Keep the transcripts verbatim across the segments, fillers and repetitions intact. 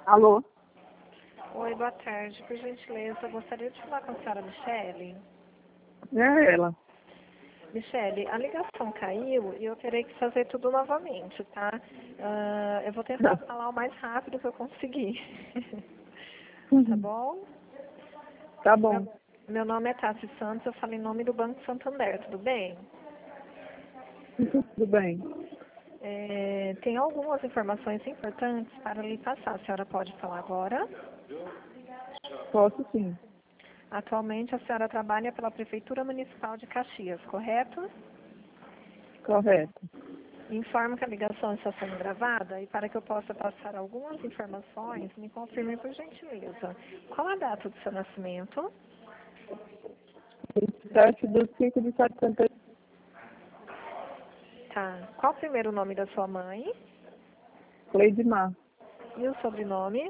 Alô? Oi, boa tarde. Por gentileza, eu gostaria de falar com a senhora Michele. É ela. Michele, a ligação caiu e eu terei que fazer tudo novamente, tá? Ah, eu vou tentar falar o mais rápido que eu conseguir. Tá bom? Tá Meu, bom. meu nome é Tassi Santos, eu falo em nome do Banco Santander, tudo bem? Tudo bem. É, tem algumas informações importantes para lhe passar. A senhora pode falar agora? Posso sim. Atualmente a senhora trabalha pela Prefeitura Municipal de Caxias, correto? Correto. Informo que a ligação está sendo gravada e para que eu possa passar algumas informações, me confirme por gentileza. Qual a data do seu nascimento? Sete do cinco de setenta. Tá. Qual o primeiro nome da sua mãe? Cleidmar. E o sobrenome?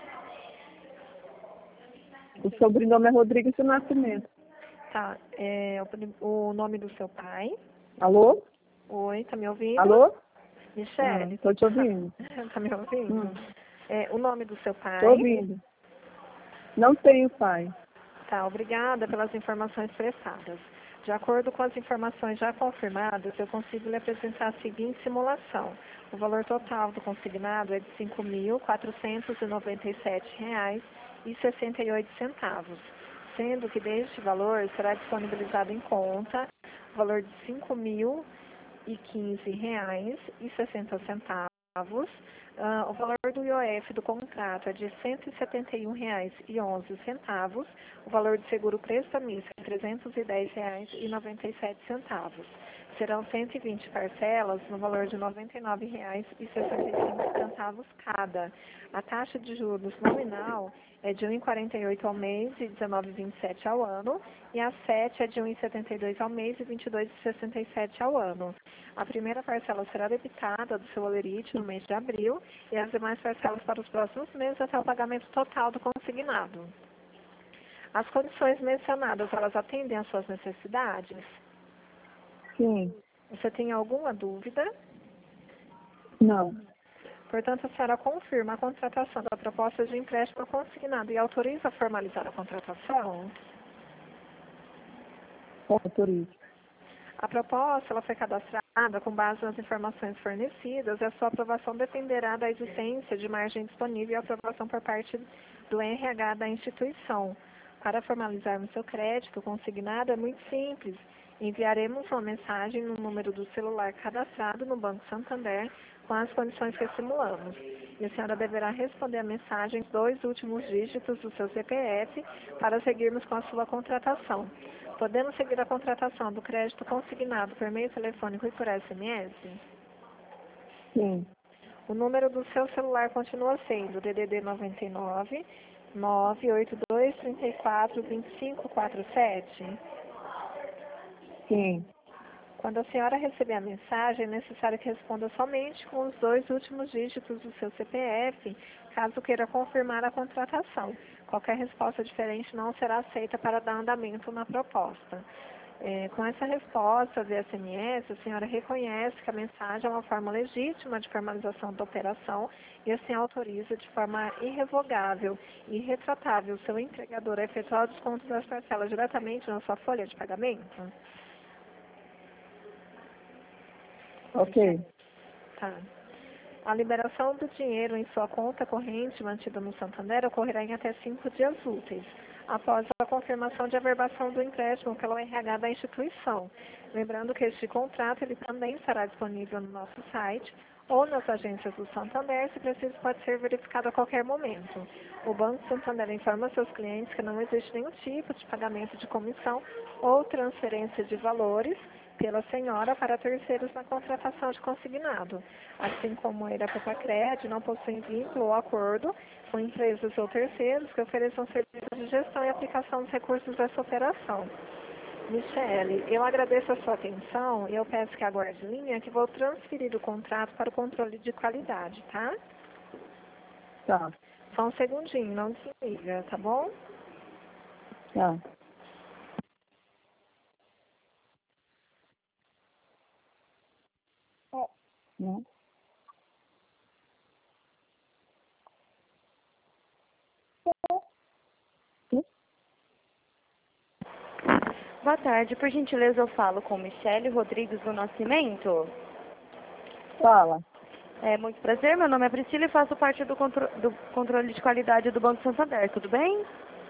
O sobrenome é Rodrigues do Nascimento. Tá. É, o, prim- o nome do seu pai? Alô? Oi, tá me ouvindo? Alô? Ah, Michele? tô te ouvindo. Tá me ouvindo? Hum, É, o nome do seu tô pai? ouvindo. Não tenho pai. Tá, obrigada pelas informações prestadas. De acordo com as informações já confirmadas, eu consigo lhe apresentar a seguinte simulação. O valor total do consignado é de cinco mil quatrocentos e noventa e sete reais e sessenta e oito centavos, sendo que deste valor será disponibilizado em conta o valor de cinco mil e quinze reais e sessenta centavos. Ah, o valor do I O F do contrato é de cento e setenta e um reais e onze centavos. O valor de seguro prestamista é trezentos e dez reais e noventa e sete centavos. Serão cento e vinte parcelas no valor de noventa e nove reais e sessenta e cinco centavos cada. A taxa de juros nominal é de um vírgula quarenta e oito ao mês e dezenove vírgula vinte e sete ao ano, e a sete é de um vírgula setenta e dois ao mês e vinte e dois vírgula sessenta e sete ao ano. A primeira parcela será debitada do seu holerite no mês de abril e as demais parcelas para os próximos meses até o pagamento total do consignado. As condições mencionadas, elas atendem às suas necessidades? Sim. Você tem alguma dúvida? Não. Portanto, a senhora confirma a contratação da proposta de empréstimo consignado e autoriza a formalizar a contratação? Autorizo. A proposta ela foi cadastrada com base nas informações fornecidas e a sua aprovação dependerá da existência de margem disponível e aprovação por parte do R H da instituição. Para formalizarmos seu crédito consignado é muito simples. Enviaremos uma mensagem no número do celular cadastrado no Banco Santander com as condições que simulamos. E a senhora deverá responder a mensagem os dois últimos dígitos do seu C P F para seguirmos com a sua contratação. Podemos seguir a contratação do crédito consignado por meio telefônico e por S M S? Sim. O número do seu celular continua sendo D D D noventa e nove, nove oito dois, três quatro, dois cinco quatro sete? Sim. Quando a senhora receber a mensagem, é necessário que responda somente com os dois últimos dígitos do seu C P F, caso queira confirmar a contratação. Qualquer resposta diferente não será aceita para dar andamento na proposta. É, com essa resposta via S M S, a senhora reconhece que a mensagem é uma forma legítima de formalização da operação e assim autoriza de forma irrevogável e irretratável o seu empregador a efetuar o desconto das parcelas diretamente na sua folha de pagamento? Ok. Tá. A liberação do dinheiro em sua conta corrente mantida no Santander ocorrerá em até cinco dias úteis, após a confirmação de averbação do empréstimo pelo R H da instituição. Lembrando que este contrato ele também estará disponível no nosso site ou nas agências do Santander, se preciso pode ser verificado a qualquer momento. O Banco Santander informa seus clientes que não existe nenhum tipo de pagamento de comissão ou transferência de valores pela senhora para terceiros na contratação de consignado, assim como ele, a Pepacred, não possui vínculo ou acordo com empresas ou terceiros que ofereçam serviços de gestão e aplicação dos recursos dessa operação. Michele, eu agradeço a sua atenção e eu peço que aguarde linha que vou transferir o contrato para o controle de qualidade, tá? Tá. Só um segundinho, não desliga, tá bom? Tá. Não. Boa tarde, por gentileza eu falo com Michele Rodrigues do Nascimento. Fala. É muito prazer, meu nome é Priscila e faço parte do, contro do controle de qualidade do Banco Santander, tudo bem?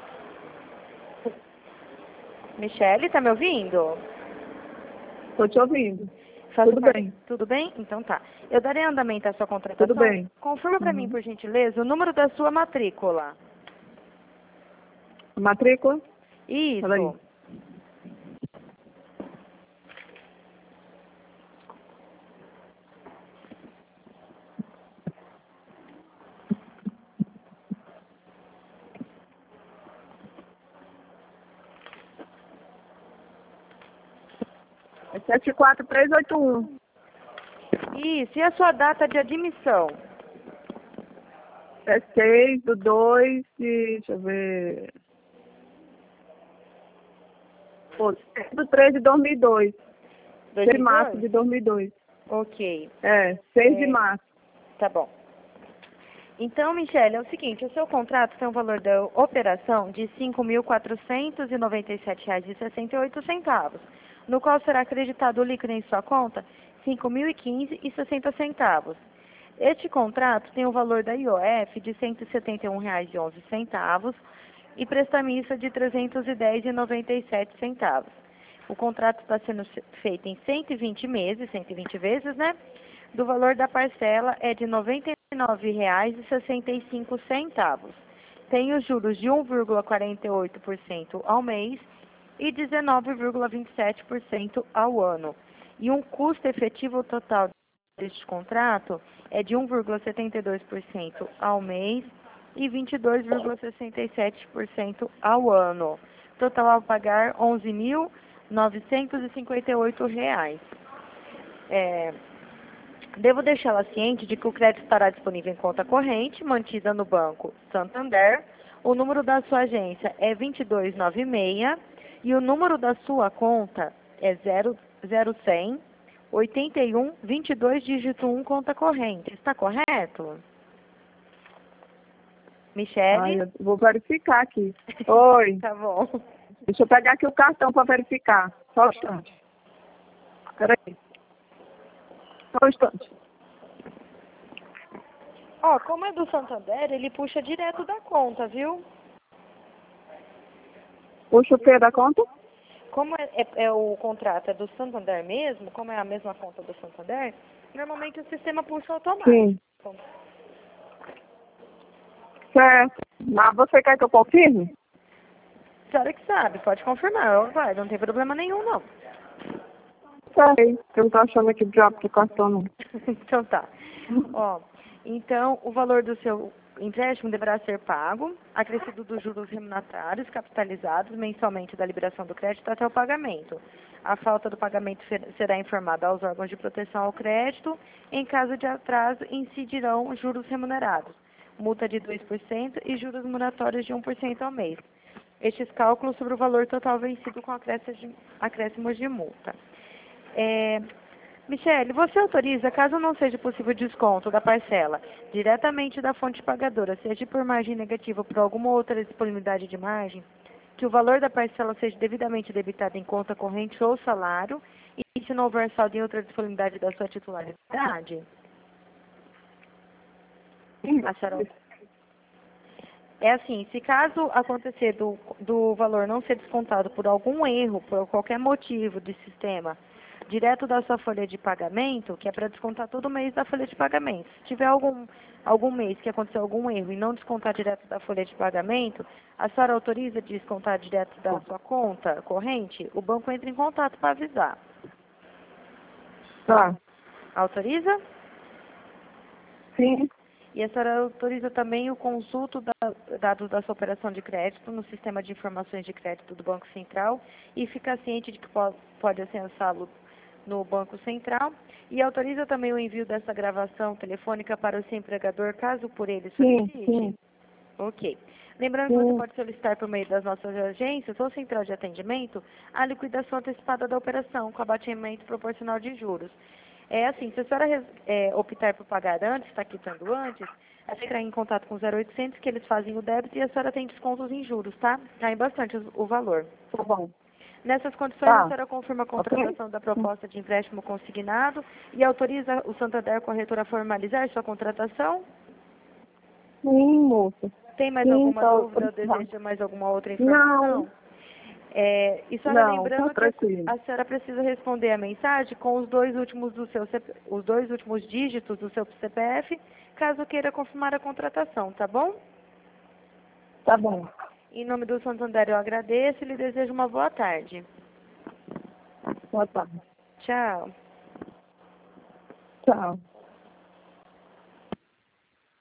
Michele, tá me ouvindo? Tô te ouvindo. Faço Tudo par- bem. Tudo bem? Então tá. Eu darei andamento à sua contratação. Tudo bem. Confirma para mim, Uhum. por gentileza, o número da sua matrícula. Matrícula? Isso. Peraí. É sete quatro três oito um. Isso. E a sua data de admissão? É seis do dois de... Deixa eu ver... Pô, seis do três de dois mil e dois. seis de março de dois mil e dois. Ok. É, seis É. de março. Tá bom. Então, Michele, é o seguinte, o seu contrato tem um valor da operação de cinco mil quatrocentos e noventa e sete reais e sessenta e oito centavos, no qual será acreditado o líquido em sua conta cinco mil e quinze reais e sessenta centavos. Este contrato tem o valor da I O F de cento e setenta e um reais e onze centavos e prestamista de trezentos e dez reais e noventa e sete centavos. O contrato está sendo feito em cento e vinte meses, cento e vinte vezes, né? Do valor da parcela é de noventa e nove reais e sessenta e cinco centavos. Tem os juros de um vírgula quarenta e oito por cento ao mês e dezenove vírgula vinte e sete por cento ao ano. E um custo efetivo total deste contrato é de um vírgula setenta e dois por cento ao mês e vinte e dois vírgula sessenta e sete por cento ao ano. Total a pagar onze mil novecentos e cinquenta e oito reais. É, devo deixá-la ciente de que o crédito estará disponível em conta corrente, mantida no Banco Santander. O número da sua agência é dois dois nove seis e o número da sua conta é zero zero cem oitenta e um vinte e dois dígito um, conta corrente. Está correto? Michele? Ai, eu vou verificar aqui. Oi. Tá bom. Deixa eu pegar aqui o cartão para verificar. Só um instante. Peraí. Só um instante. Ó, como é do Santander, ele puxa direto da conta, viu? Puxa o que da conta? Como é, é- é o contrato é do Santander mesmo, como é a mesma conta do Santander, normalmente o sistema puxa automático. Sim. Certo. Mas você quer que eu confirme? A senhora que sabe, pode confirmar, vai, não tem problema nenhum, não. Sei. Eu não tô achando aqui o diabo do cartão, não. Então tá. Ó, então o valor do seu empréstimo deverá ser pago, acrescido dos juros remuneratórios capitalizados mensalmente da liberação do crédito até o pagamento. A falta do pagamento ser- será informada aos órgãos de proteção ao crédito. Em caso de atraso, incidirão juros remunerados, multa de dois por cento e juros moratórios de um por cento ao mês. Estes cálculos sobre o valor total vencido com acréscimos de, acréscimos de multa. É, Michele, você autoriza, caso não seja possível desconto da parcela diretamente da fonte pagadora, seja por margem negativa ou por alguma outra disponibilidade de margem, que o valor da parcela seja devidamente debitado em conta corrente ou salário, e se não houver saldo em outra disponibilidade da sua titularidade? A senhora... É assim, se caso acontecer do, do valor não ser descontado por algum erro, por qualquer motivo de sistema, direto da sua folha de pagamento, que é para descontar todo mês da folha de pagamento. Se tiver algum, algum mês que aconteceu algum erro e não descontar direto da folha de pagamento, a senhora autoriza de descontar direto da sua conta corrente? O banco entra em contato para avisar. Tá. Autoriza? Sim. E a senhora autoriza também o consulto da, dados da sua operação de crédito no sistema de informações de crédito do Banco Central e fica ciente de que pode, pode acessá-lo no Banco Central, e autoriza também o envio dessa gravação telefônica para o seu empregador, caso por ele solicite? Sim, sim. Ok. Lembrando que Sim. você pode solicitar por meio das nossas agências ou central de atendimento a liquidação antecipada da operação com abatimento proporcional de juros. É assim, se a senhora é, optar por pagar antes, está quitando antes, é entrar em contato com o zero oitocentos, que eles fazem o débito e a senhora tem descontos em juros, tá? Cai bastante o, o valor. Tá bom. Nessas condições, Tá. a senhora confirma a contratação Ok. da proposta de empréstimo consignado e autoriza o Santander Corretora a formalizar sua contratação? Sim, moça. Tem mais Sim, alguma tô dúvida ou precisando. deseja mais alguma outra informação? Não, É, e só não, lembrando tá que tranquilo. a senhora precisa responder a mensagem com os dois últimos do seu C P os dois últimos dígitos do seu C P F, caso queira confirmar a contratação, tá bom? Tá bom. Em nome do Santander eu agradeço e lhe desejo uma boa tarde. Boa tarde. Tchau. Tchau.